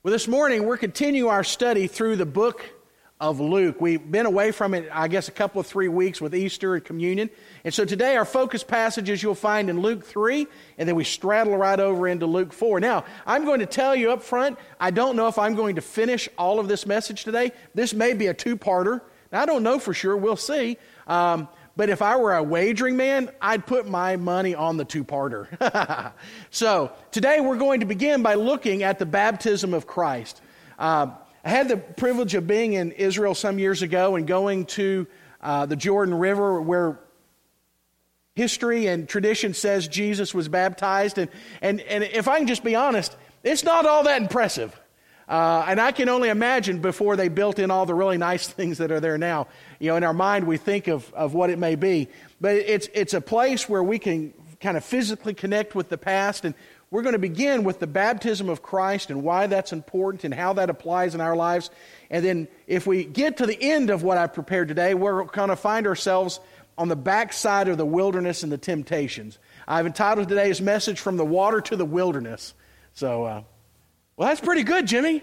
Well, this morning we're continuing our study through the book of Luke. We've been away from it, I guess, a couple of 3 weeks with Easter and communion. And so today our focus passages you'll find in Luke 3, and then we straddle right over into Luke 4. Now, I'm going to tell you up front, I don't know if I'm going to finish all of this message today. This may be a two-parter. Now, I don't know for sure. We'll see. But if I were a wagering man, I'd put my money on the two-parter. So today we're going to begin by looking at the baptism of Christ. I had the privilege of being in Israel some years ago and going to the Jordan River where history and tradition says Jesus was baptized. And if I can just be honest, it's not all that impressive. And I can only imagine before they built in all the really nice things that are there now. You know, in our mind we think of what it may be. But it's a place where we can kind of physically connect with the past. And we're going to begin with the baptism of Christ and why that's important and how that applies in our lives. And then if we get to the end of what I've prepared today, we're going to find ourselves on the backside of the wilderness and the temptations. I've entitled today's message, From the Water to the Wilderness. So, well, that's pretty good, Jimmy.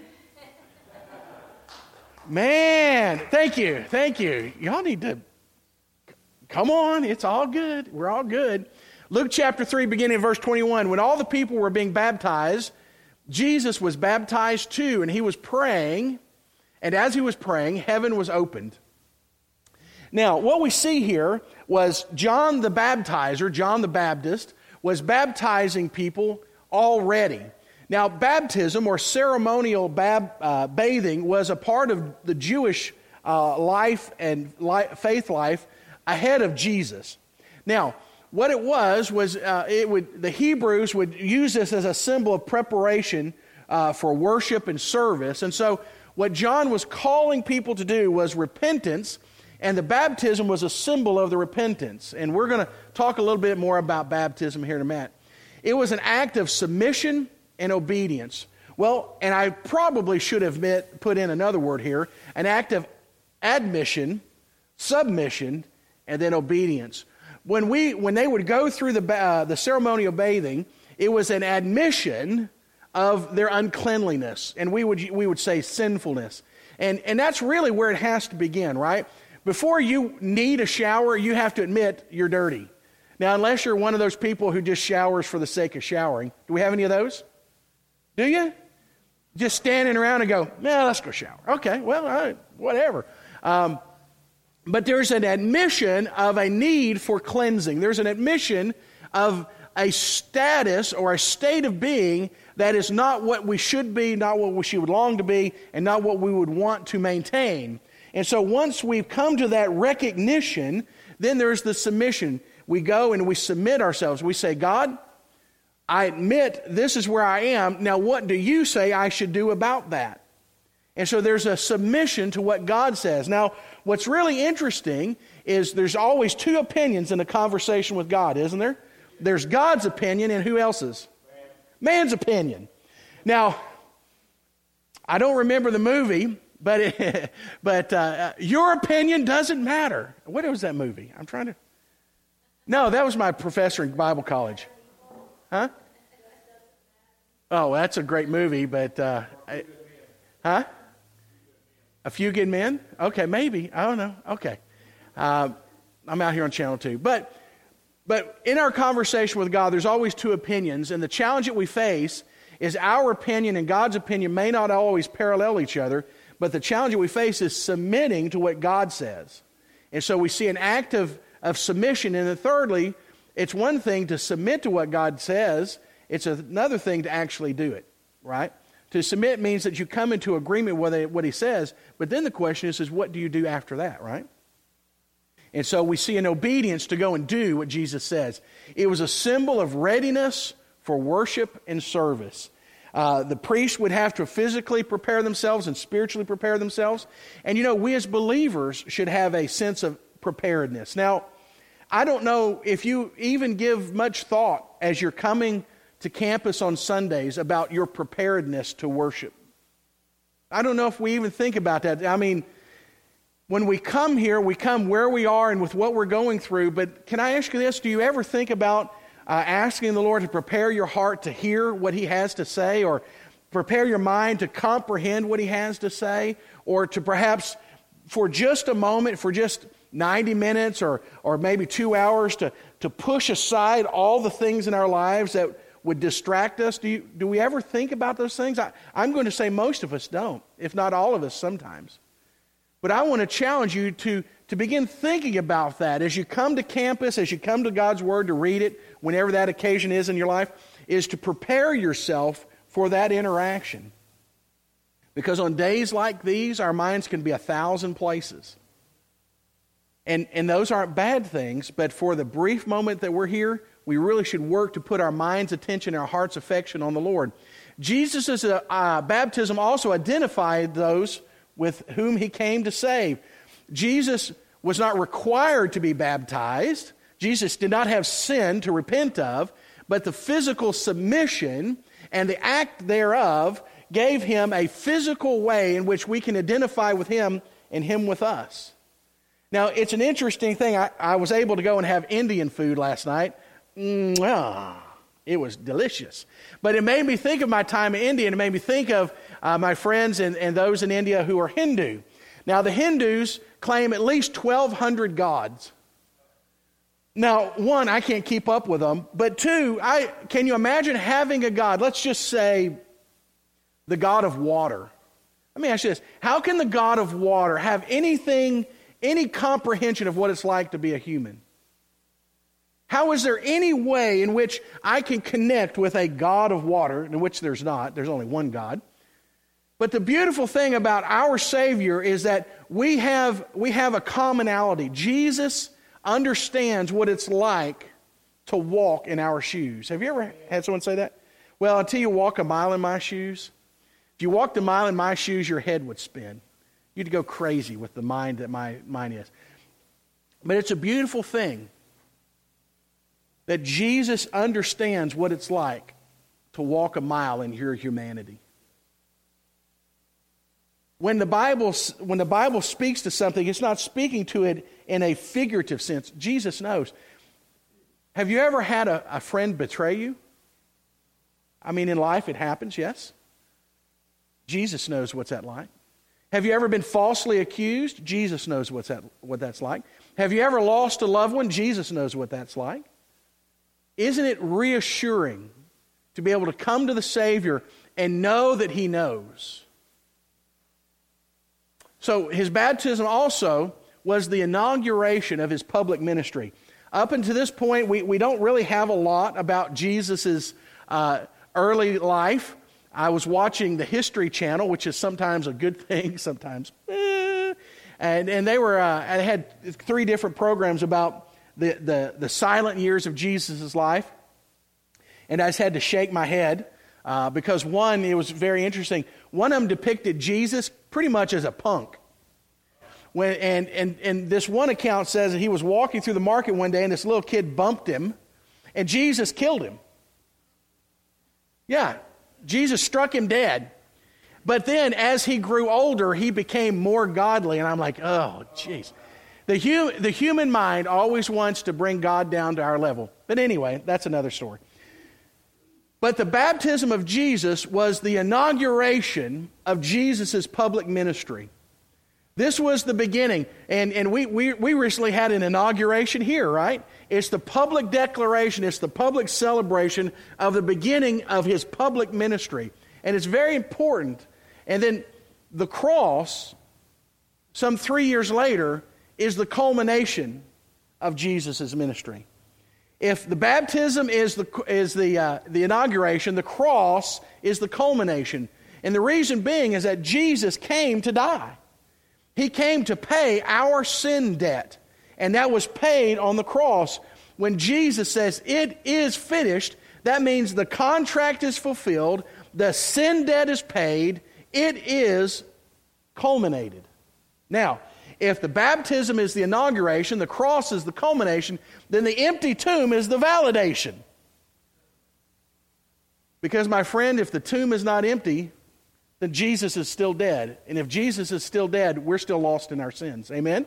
Man, thank you. Y'all need to, come on, it's all good. We're all good. Luke chapter 3, beginning in verse 21. When all the people were being baptized, Jesus was baptized too, and he was praying, and as he was praying, heaven was opened. Now, what we see here was John the Baptizer, John the Baptist, was baptizing people already. Now, baptism or ceremonial bathing was a part of the Jewish life and faith life ahead of Jesus. Now, what it was the Hebrews would use this as a symbol of preparation for worship and service. And so what John was calling people to do was repentance, and the baptism was a symbol of the repentance. And we're going to talk a little bit more about baptism here in a minute. It was an act of submission and obedience. Well, and I probably should have put in another word here, an act of admission, submission, and then obedience. When they would go through the ceremonial bathing, it was an admission of their uncleanliness, and we would say sinfulness. And that's really where it has to begin, right? Before you need a shower, you have to admit you're dirty. Now, unless you're one of those people who just showers for the sake of showering. Do we have any of those? Do you? Just standing around and go, let's go shower. Okay, well, all right, whatever. But there's an admission of a need for cleansing. There's an admission of a status or a state of being that is not what we should be, not what we should long to be, and not what we would want to maintain. And so once we've come to that recognition, then there's the submission. We go and we submit ourselves. We say, God, I admit this is where I am. Now what do you say I should do about that? And so there's a submission to what God says. Now, what's really interesting is there's always two opinions in a conversation with God, isn't there? There's God's opinion and who else's? Man's opinion. Now, I don't remember the movie, but your opinion doesn't matter. What was that movie? No, that was my professor in Bible college. Huh? Oh, that's a great movie, but huh? A Few Good Men? Okay, maybe. I don't know. Okay. I'm out here on Channel 2. But in our conversation with God, there's always two opinions, and the challenge that we face is our opinion and God's opinion may not always parallel each other, but the challenge that we face is submitting to what God says. And so we see an act of submission, and then thirdly, it's one thing to submit to what God says, it's another thing to actually do it, right? To submit means that you come into agreement with what he says, but then the question is what do you do after that, right? And so we see an obedience to go and do what Jesus says. It was a symbol of readiness for worship and service. The priests would have to physically prepare themselves and spiritually prepare themselves. And we as believers should have a sense of preparedness. Now, I don't know if you even give much thought as you're coming to campus on Sundays about your preparedness to worship. I don't know if we even think about that. I mean, when we come here, we come where we are and with what we're going through. But can I ask you this? Do you ever think about asking the Lord to prepare your heart to hear what He has to say, or prepare your mind to comprehend what he has to say, or to perhaps for just a moment, for just 90 minutes or maybe 2 hours to push aside all the things in our lives that would distract us? Do we ever think about those things? I'm going to say most of us don't, if not all of us sometimes. But I want to challenge you to begin thinking about that as you come to campus, as you come to God's Word to read it, whenever that occasion is in your life, is to prepare yourself for that interaction. Because on days like these, our minds can be 1,000 places. And those aren't bad things, but for the brief moment that we're here, we really should work to put our mind's attention, our heart's affection on the Lord. Jesus' baptism also identified those with whom he came to save. Jesus was not required to be baptized. Jesus did not have sin to repent of, but the physical submission and the act thereof gave him a physical way in which we can identify with him and him with us. Now, it's an interesting thing. I was able to go and have Indian food last night. It was delicious. But it made me think of my time in India, and it made me think of my friends and those in India who are Hindu. Now, the Hindus claim at least 1,200 gods. Now, one, I can't keep up with them. But two, can you imagine having a god, let's just say the god of water. Let me ask you this. How can the god of water have any comprehension of what it's like to be a human? How is there any way in which I can connect with a God of water, in which there's not, there's only one God? But the beautiful thing about our Savior is that we have a commonality. Jesus understands what it's like to walk in our shoes. Have you ever had someone say that? Well, until you walk a mile in my shoes, if you walked a mile in my shoes, your head would spin. You'd go crazy with the mind that mine is. But it's a beautiful thing that Jesus understands what it's like to walk a mile in your humanity. When the Bible speaks to something, it's not speaking to it in a figurative sense. Jesus knows. Have you ever had a friend betray you? I mean, in life it happens, yes. Jesus knows what's that like. Have you ever been falsely accused? Jesus knows what that's like. Have you ever lost a loved one? Jesus knows what that's like. Isn't it reassuring to be able to come to the Savior and know that He knows? So His baptism also was the inauguration of His public ministry. Up until this point, we don't really have a lot about Jesus' early life. I was watching the History Channel, which is sometimes a good thing, sometimes and they were I had 3 different programs about the silent years of Jesus' life, and I just had to shake my head because one, it was very interesting. One of them depicted Jesus pretty much as a punk. And this one account says that he was walking through the market one day, and this little kid bumped him, and Jesus killed him. Yeah. Jesus struck him dead. But then as he grew older, he became more godly. And I'm like, oh, jeez. The human mind always wants to bring God down to our level. But anyway, that's another story. But the baptism of Jesus was the inauguration of Jesus' public ministry. This was the beginning. And we recently had an inauguration here, right? It's the public declaration, it's the public celebration of the beginning of His public ministry. And it's very important. And then the cross, some 3 years later, is the culmination of Jesus' ministry. If the baptism is the inauguration, the cross is the culmination. And the reason being is that Jesus came to die. He came to pay our sin debt, and that was paid on the cross. When Jesus says, "It is finished," that means the contract is fulfilled, the sin debt is paid, it is culminated. Now, if the baptism is the inauguration, the cross is the culmination, then the empty tomb is the validation. Because, my friend, if the tomb is not empty, then Jesus is still dead. And if Jesus is still dead, we're still lost in our sins. Amen?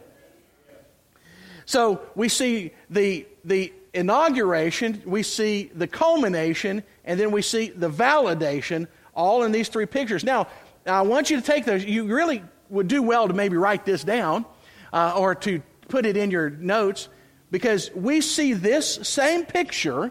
So we see the inauguration, we see the culmination, and then we see the validation, all in these three pictures. Now, I want you to take those. You really would do well to maybe write this down or to put it in your notes, because we see this same picture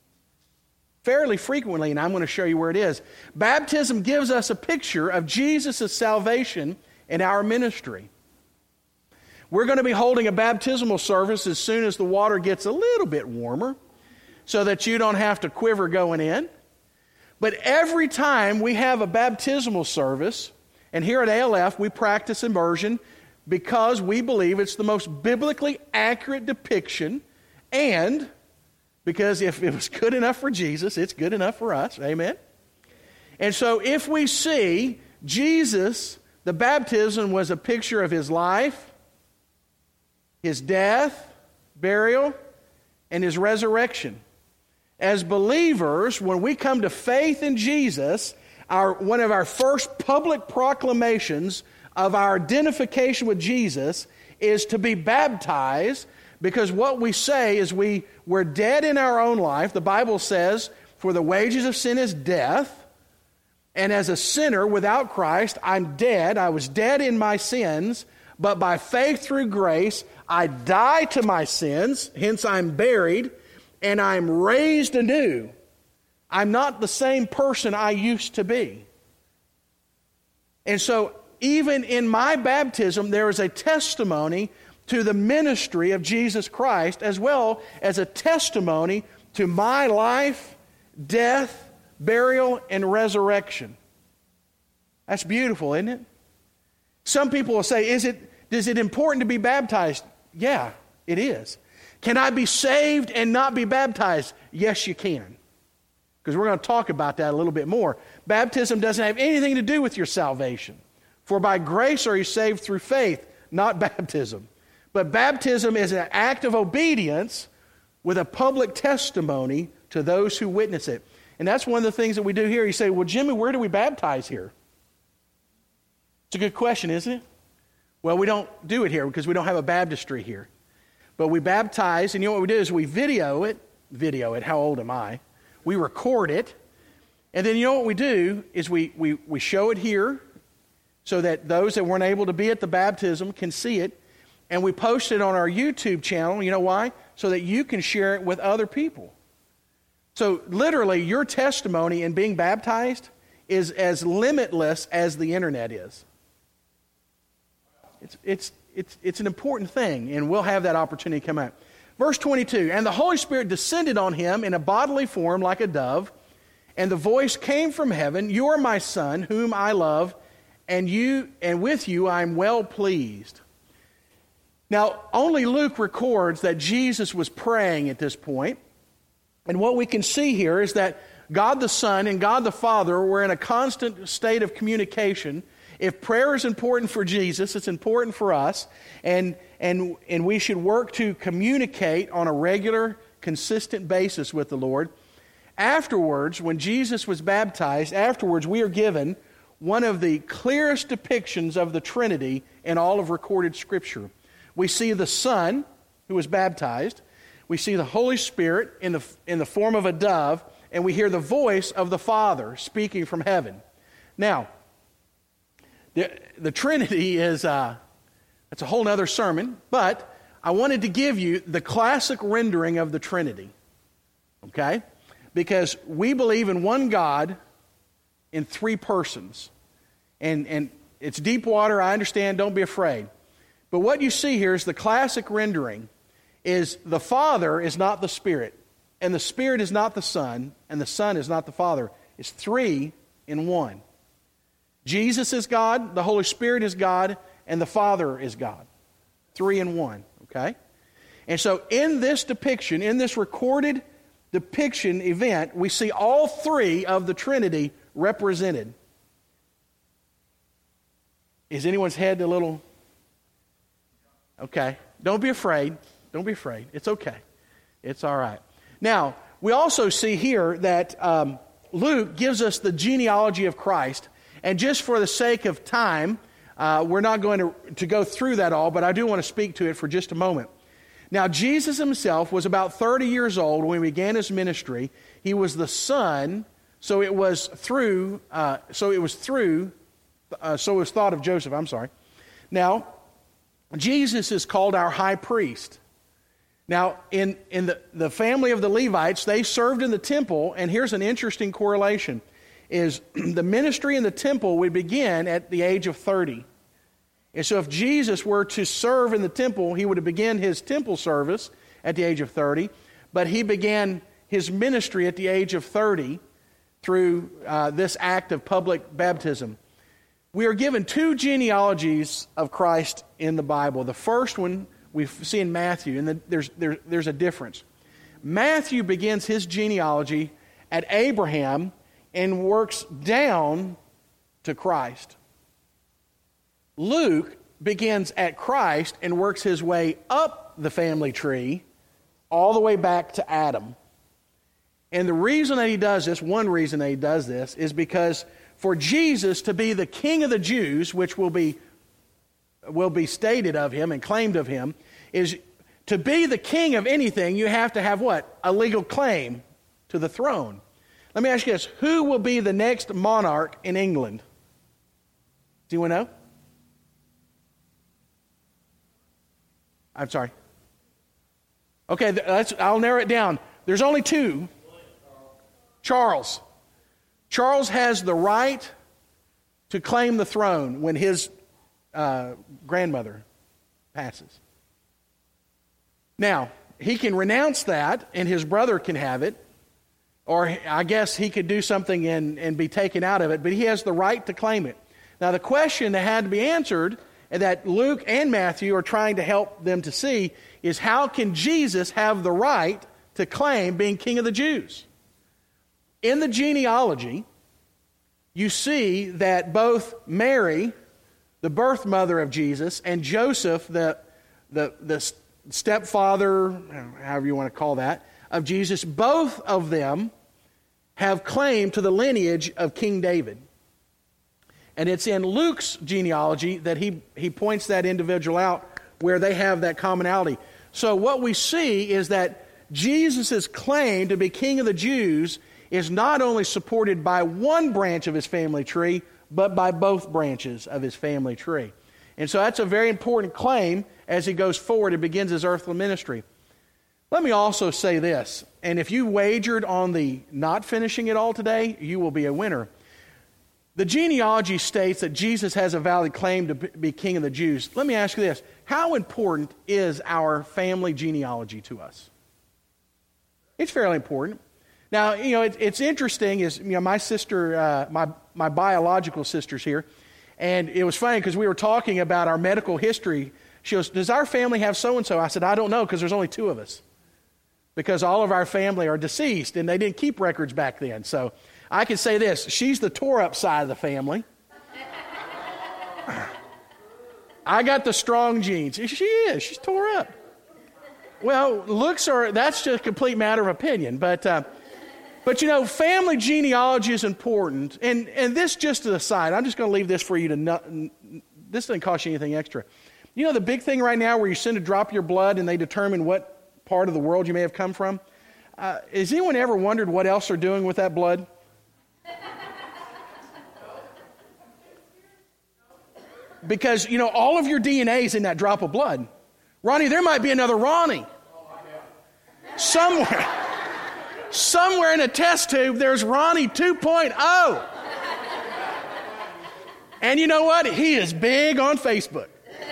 fairly frequently, and I'm going to show you where it is. Baptism gives us a picture of Jesus' salvation and our ministry. We're going to be holding a baptismal service as soon as the water gets a little bit warmer so that you don't have to quiver going in. But every time we have a baptismal service, and here at ALF we practice immersion because we believe it's the most biblically accurate depiction, and because if it was good enough for Jesus, it's good enough for us. Amen? And so if we see Jesus, the baptism was a picture of his life, his death, burial, and his resurrection. As believers, when we come to faith in Jesus, one of our first public proclamations of our identification with Jesus is to be baptized, because what we say is we're dead in our own life. The Bible says, for the wages of sin is death. And as a sinner without Christ, I'm dead. I was dead in my sins, but by faith through grace, I die to my sins, hence I'm buried, and I'm raised anew. I'm not the same person I used to be. And so even in my baptism, there is a testimony to the ministry of Jesus Christ, as well as a testimony to my life, death, burial, and resurrection. That's beautiful, isn't it? Some people will say, is it important to be baptized? Yeah, it is. Can I be saved and not be baptized? Yes, you can. Because we're going to talk about that a little bit more. Baptism doesn't have anything to do with your salvation. For by grace are you saved through faith, not baptism. But baptism is an act of obedience with a public testimony to those who witness it. And that's one of the things that we do here. You say, well, Jimmy, where do we baptize here? It's a good question, isn't it? Well, we don't do it here because we don't have a baptistry here. But we baptize, and you know what we do is we video it, how old am I? We record it, and then you know what we do is we show it here so that those that weren't able to be at the baptism can see it, and we post it on our YouTube channel. You know why? So that you can share it with other people. So literally, your testimony in being baptized is as limitless as the internet is. It's an important thing, and we'll have that opportunity come out. Verse 22, and the Holy Spirit descended on him in a bodily form like a dove, and the voice came from heaven, you are my Son, whom I love, and with you I am well pleased. Now, only Luke records that Jesus was praying at this point, and what we can see here is that God the Son and God the Father were in a constant state of communication. If prayer is important for Jesus, it's important for us, and we should work to communicate on a regular, consistent basis with the Lord. Afterwards, when Jesus was baptized, we are given one of the clearest depictions of the Trinity in all of recorded Scripture. We see the Son who was baptized, we see the Holy Spirit in the form of a dove, and we hear the voice of the Father speaking from heaven. Now, the Trinity is that's a whole other sermon, but I wanted to give you the classic rendering of the Trinity, okay? Because we believe in one God in three persons. And it's deep water, I understand, don't be afraid. But what you see here is the classic rendering is the Father is not the Spirit, and the Spirit is not the Son, and the Son is not the Father. It's three in one. Jesus is God, the Holy Spirit is God, and the Father is God. Three in one, okay? And so in this depiction, in this recorded depiction event, we see all three of the Trinity represented. Is anyone's head a little... Okay, don't be afraid. Don't be afraid. It's okay. It's all right. Now, we also see here that Luke gives us the genealogy of Christ. And just for the sake of time, we're not going to go through that all, but I do want to speak to it for just a moment. Now, Jesus himself was about 30 years old when he began his ministry. He was the son So it was thought of Joseph, I'm sorry. Now, Jesus is called our high priest. Now, in the family of the Levites, they served in the temple, and here's an interesting correlation, is the ministry in the temple would begin at the age of 30. And so if Jesus were to serve in the temple, he would have begun his temple service at the age of 30, but he began his ministry at the age of 30 through this act of public baptism. We are given two genealogies of Christ in the Bible. The first one we see in Matthew, and there's a difference. Matthew begins his genealogy at Abraham and works down to Christ. Luke begins at Christ and works his way up the family tree all the way back to Adam. And the reason that he does this, one reason that he does this, is because for Jesus to be the King of the Jews, which will be stated of him and claimed of him, is to be the king of anything, you have to have what? A legal claim to the throne. Let me ask you this. Who will be the next monarch in England? Do you want to know? I'm sorry. Okay, I'll narrow it down. There's only two. Charles. Charles has the right to claim the throne when his grandmother passes. Now, he can renounce that, and his brother can have it, or I guess he could do something and be taken out of it, but he has the right to claim it. Now, the question that had to be answered, and that Luke and Matthew are trying to help them to see, is how can Jesus have the right to claim being King of the Jews? In the genealogy, you see that both Mary, the birth mother of Jesus, and Joseph, the stepfather, however you want to call that, of Jesus, both of them have claim to the lineage of King David. And it's in Luke's genealogy that he points that individual out where they have that commonality. So what we see is that Jesus' claim to be King of the Jews is not only supported by one branch of his family tree, but by both branches of his family tree. And so that's a very important claim as he goes forward and begins his earthly ministry. Let me also say this, and if you wagered on the not finishing it all today, you will be a winner. The genealogy states that Jesus has a valid claim to be King of the Jews. Let me ask you this. How important is our family genealogy to us? It's fairly important. Now, it's interesting is, my sister, my biological sister's here, and it was funny because we were talking about our medical history. She goes, does our family have so-and-so? I said, I don't know because there's only two of us. Because all of our family are deceased, and they didn't keep records back then. So I can say this, she's the tore-up side of the family. I got the strong genes. She is. She's tore up. Well, that's just a complete matter of opinion. But family genealogy is important. And this just to the side, I'm just going to leave this for you to this doesn't cost you anything extra. You know the big thing right now where you send a drop of your blood and they determine what part of the world you may have come from? Has anyone ever wondered what else they're doing with that blood? Because, all of your DNA is in that drop of blood. Ronnie, there might be another Ronnie. Somewhere in a test tube, there's Ronnie 2.0. And you know what? He is big on Facebook.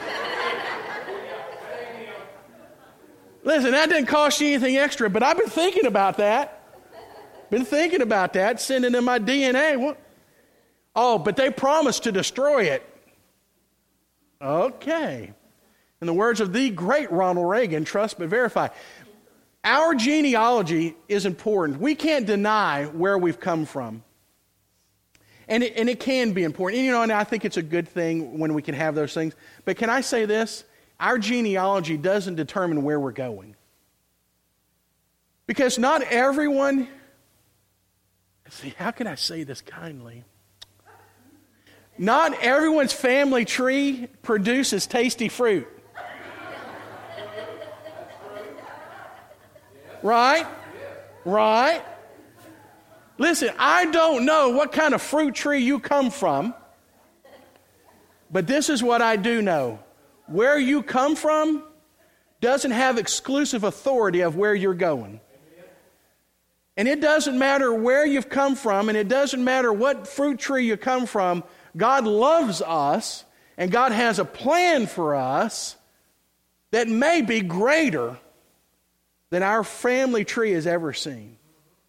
Listen, that didn't cost you anything extra, but I've been thinking about that. Sending in my DNA. What? Oh, but they promised to destroy it. Okay. In the words of the great Ronald Reagan, trust but verify. Our genealogy is important. We can't deny where we've come from. And it can be important. And I think it's a good thing when we can have those things. But can I say this? Our genealogy doesn't determine where we're going. Because not everyone... See, how can I say this kindly? Not everyone's family tree produces tasty fruit. Right? Listen, I don't know what kind of fruit tree you come from, but this is what I do know. Where you come from doesn't have exclusive authority of where you're going. And it doesn't matter where you've come from, and it doesn't matter what fruit tree you come from. God loves us, and God has a plan for us that may be greater than our family tree has ever seen.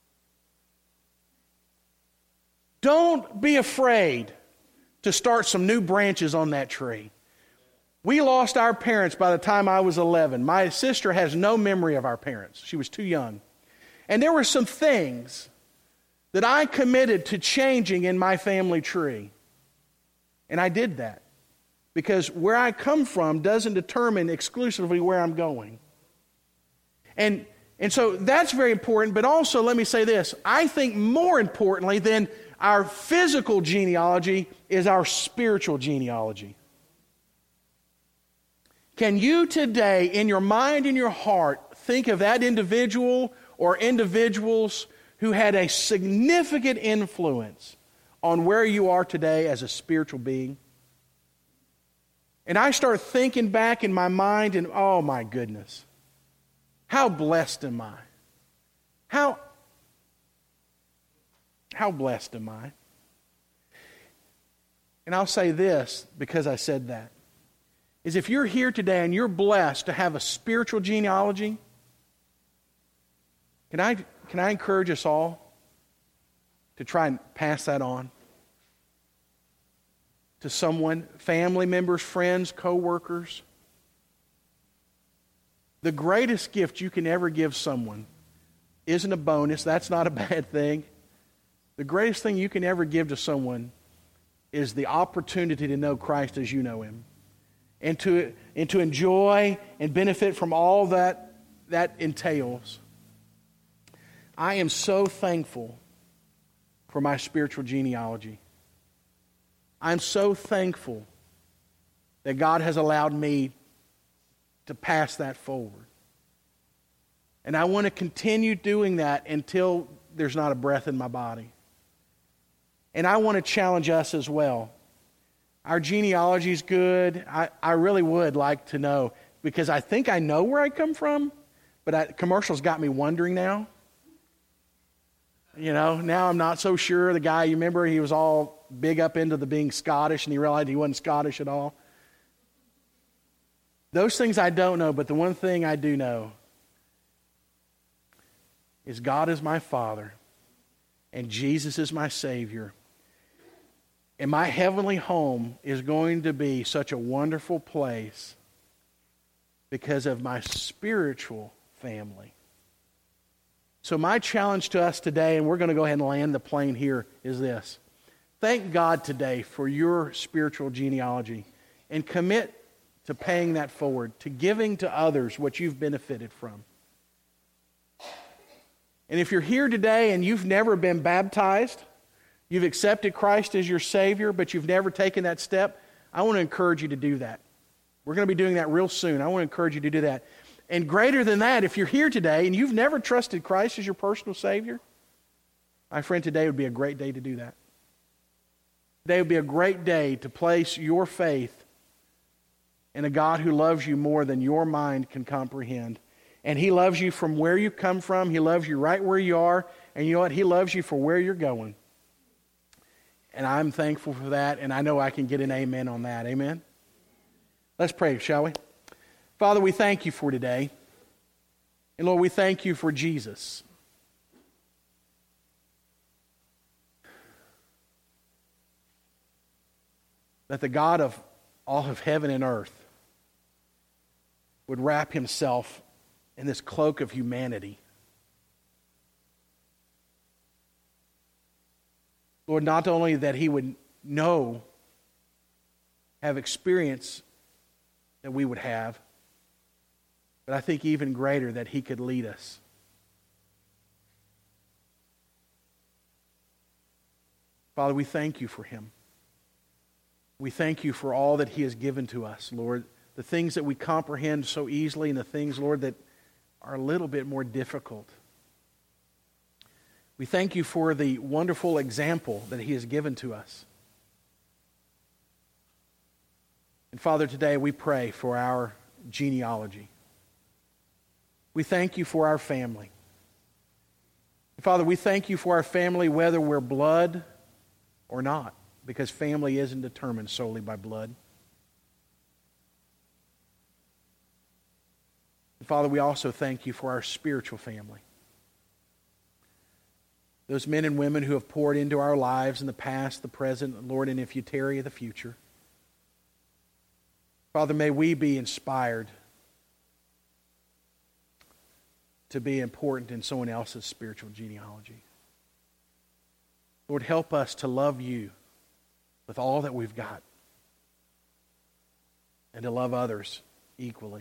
Don't be afraid to start some new branches on that tree. We lost our parents by the time I was 11. My sister has no memory of our parents. She was too young. And there were some things that I committed to changing in my family tree. And I did that. Because where I come from doesn't determine exclusively where I'm going. And so that's very important. But also, let me say this. I think more importantly than our physical genealogy is our spiritual genealogy. Can you today, in your mind and your heart, think of that individual or individuals who had a significant influence on where you are today as a spiritual being? And I start thinking back in my mind, and oh my goodness, how blessed am I? How blessed am I? And I'll say this because I said that, is if you're here today and you're blessed to have a spiritual genealogy, can I encourage us all to try and pass that on to someone, family members, friends, co-workers? The greatest gift you can ever give someone isn't a bonus. That's not a bad thing. The greatest thing you can ever give to someone is the opportunity to know Christ as you know Him. And to enjoy and benefit from all that entails. I am so thankful for my spiritual genealogy. I'm so thankful that God has allowed me to pass that forward. And I want to continue doing that until there's not a breath in my body. And I want to challenge us as well. Our genealogy is good. I really would like to know, because I think I know where I come from, but commercials got me wondering now. You know, now I'm not so sure. The guy, you remember, he was all big up into the being Scottish, and he realized he wasn't Scottish at all. Those things I don't know, but the one thing I do know is God is my Father, and Jesus is my Savior. And my heavenly home is going to be such a wonderful place because of my spiritual family. So my challenge to us today, and we're going to go ahead and land the plane here, is this. Thank God today for your spiritual genealogy and commit to paying that forward, to giving to others what you've benefited from. And if you're here today and you've never been baptized, you've accepted Christ as your Savior, but you've never taken that step, I want to encourage you to do that. We're going to be doing that real soon. I want to encourage you to do that. And greater than that, if you're here today and you've never trusted Christ as your personal Savior, my friend, today would be a great day to do that. Today would be a great day to place your faith in a God who loves you more than your mind can comprehend. And He loves you from where you come from. He loves you right where you are. And you know what? He loves you for where you're going. And I'm thankful for that, and I know I can get an amen on that. Amen? Let's pray, shall we? Father, we thank you for today. And Lord, we thank you for Jesus. That the God of all of heaven and earth would wrap Himself in this cloak of humanity. Lord, not only that He would know, have experience that we would have, but I think even greater that He could lead us. Father, we thank you for Him. We thank you for all that He has given to us, Lord. The things that we comprehend so easily and the things, Lord, that are a little bit more difficult. We thank you for the wonderful example that he has given to us. And Father, today we pray for our genealogy. We thank you for our family. Father, we thank you for our family whether we're blood or not, because family isn't determined solely by blood. And Father, we also thank you for our spiritual family. Those men and women who have poured into our lives in the past, the present, Lord, and if you tarry, the future. Father, may we be inspired to be important in someone else's spiritual genealogy. Lord, help us to love you with all that we've got and to love others equally.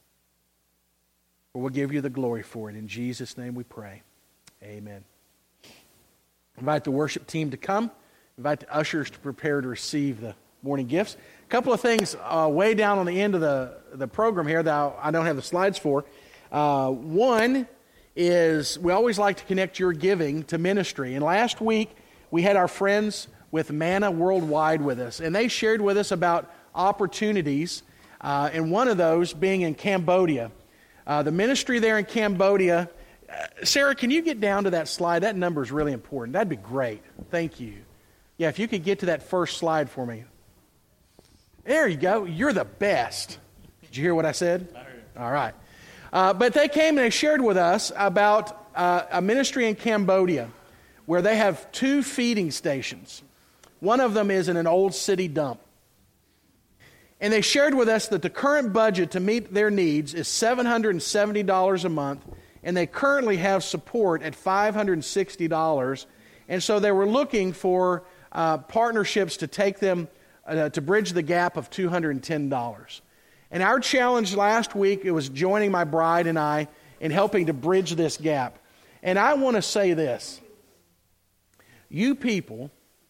We'll give you the glory for it. In Jesus' name we pray. Amen. Invite the worship team to come. Invite the ushers to prepare to receive the morning gifts. A couple of things way down on the end of the program here that I don't have the slides for. One is we always like to connect your giving to ministry. And last week we had our friends with Manna Worldwide with us. And they shared with us about opportunities. And one of those being in Cambodia. The ministry there in Cambodia. Sarah, can you get down to that slide? That number is really important. That'd be great. Thank you. Yeah, if you could get to that first slide for me. There you go. You're the best. Did you hear what I said? I heard it. All right. But they came and they shared with us about a ministry in Cambodia where they have 2 feeding stations. One of them is in an old city dump. And they shared with us that the current budget to meet their needs is $770 a month. And they currently have support at $560. And so they were looking for partnerships to take them, to bridge the gap of $210. And our challenge last week, it was joining my bride and I in helping to bridge this gap. And I want to say this. You people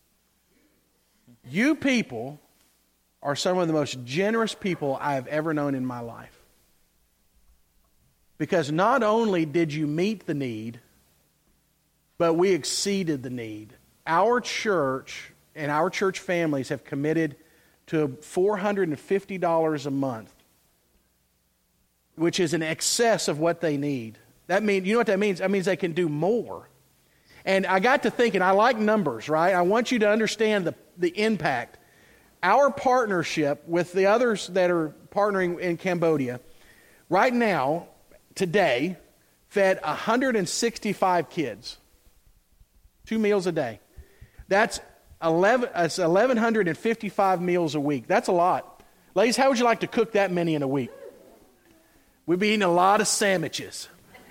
are some of the most generous people I have ever known in my life. Because not only did you meet the need, but we exceeded the need. Our church and our church families have committed to $450 a month, which is in excess of what they need. That means, you know what that means? That means they can do more. And I got to thinking, I like numbers, right? I want you to understand the impact. Our partnership with the others that are partnering in Cambodia, right now, today, fed 165 kids. 2 meals a day. That's 1,155 meals a week. That's a lot. Ladies, how would you like to cook that many in a week? We'd be eating a lot of sandwiches.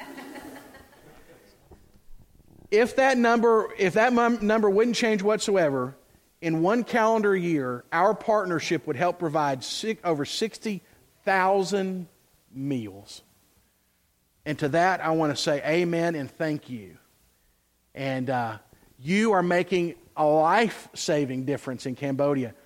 If that number wouldn't change whatsoever, in one calendar year, our partnership would help provide over 60,000 meals. And to that, I want to say amen and thank you. And you are making a life-saving difference in Cambodia.